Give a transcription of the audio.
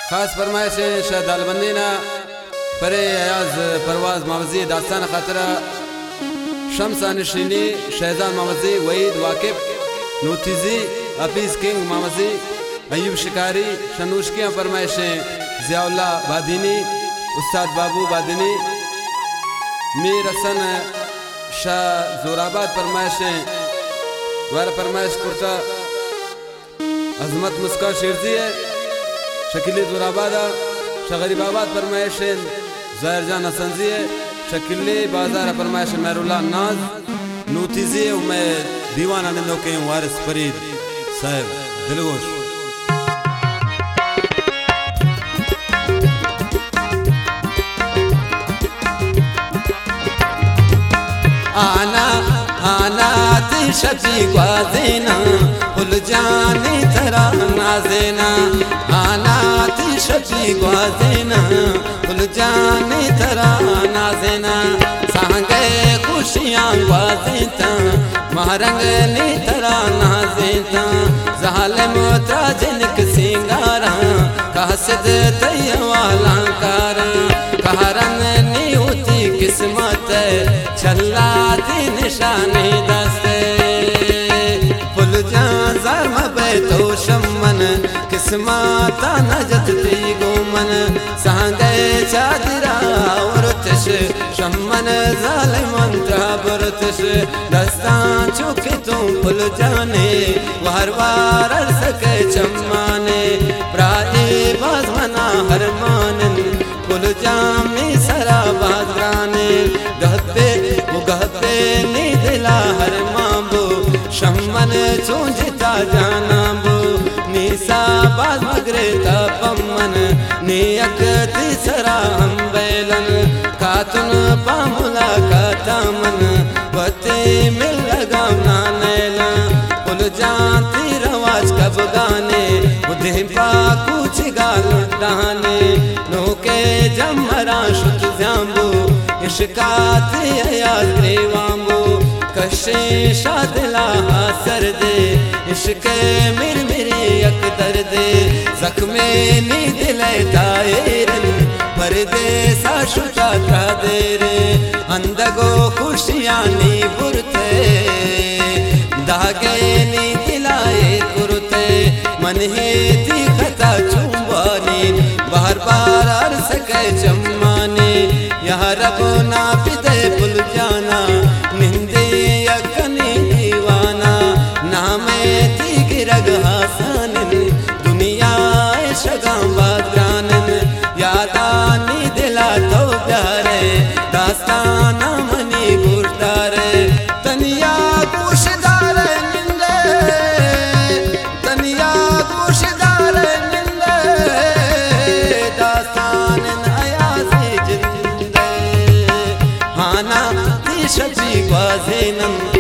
खास फरमाइश शाह दालबंदीना परे अयाज परवाज मावजी दास्तान खातरा शमसा नशीनी शहजाद मावजी वहीद वाकिब नूतीजी हफीज किंग मावजी अयूब शिकारी शनूशकियाँ फरमाइशें ज़ियाउल्लाह बादीनी उस्ताद बाबू बादीनी मीर हसन शाह जोराबाद फरमाइशें द्वारा फरमाइश कुर्ता अजमत मुस्का शिरजी है शकीली जोराबादा शगरीबाबाद फरमाइशें ज़ाहिर जान हसनजी है शकीली बाजार फरमाइश महरुल्लाह नाज नूतीजी है मैं दीवाना निंदो के वारिस फरीद साहब दिलगोश आना आना शफी ग्वाजेना फुल जाने तरा नाजेना आना शफी ग्वाजेना फुल जाने तरा नाजेना सांगे खुशियाँ ग्वाजेता महारंग ने तरा नाजेता जालिम त्राजिनक सिंगारा कासिद तयवाला कारा कहरन नी होती किस्मत छल्ला दी निशानी दस्ते फुल जान ज़र्म बैतो शम्मन किस्मता नजत दी गोमन सांगे चादरा औरतश शम्मन ज़ालिमन त्राबरतश दस्तान चुके तुम फुल जाने वार वार सके चम्माने प्राए बाज़मना हरमानन फुल जामी सरा बाज़राने गहबे गहबे नी दिला हर मांबो शम्मन चूंजता जानाबो नीसा बाज मगरे तपमन नियक तीसरा हम बैलन खातुन पामुला कातामन वते मिल लगावना नैला फुल जानती रवाज कब गाने बुद्धि पाकू चिगाल डाने नोके जमरा शुत जाम्बो इश्कात अयाल देवामो कशे शादला हासर दे इश्के मिर मेरे अकदर दे जख्मे नी दिले दायरन परदे सा शुता था दे रे अंदगो खुशियाँ नी बुरते दागे नी दिलाए कुरते मन ही ती खता चुम्बानी बार बार अर्स के चम्माने यहाँ रब ना पिते भूल जाना निंदे यकनी दीवाना नामे ती गिरग हासानन दुनिया शगाम बादरानन यादानी दिला तो प्यारे दास्ताना मनी गुरदारे तनिया कुशदार निंदे तनिया कुशदार निंदे दास्तानन आयासी जिंदे हाना ती शफी ग्वाजेनन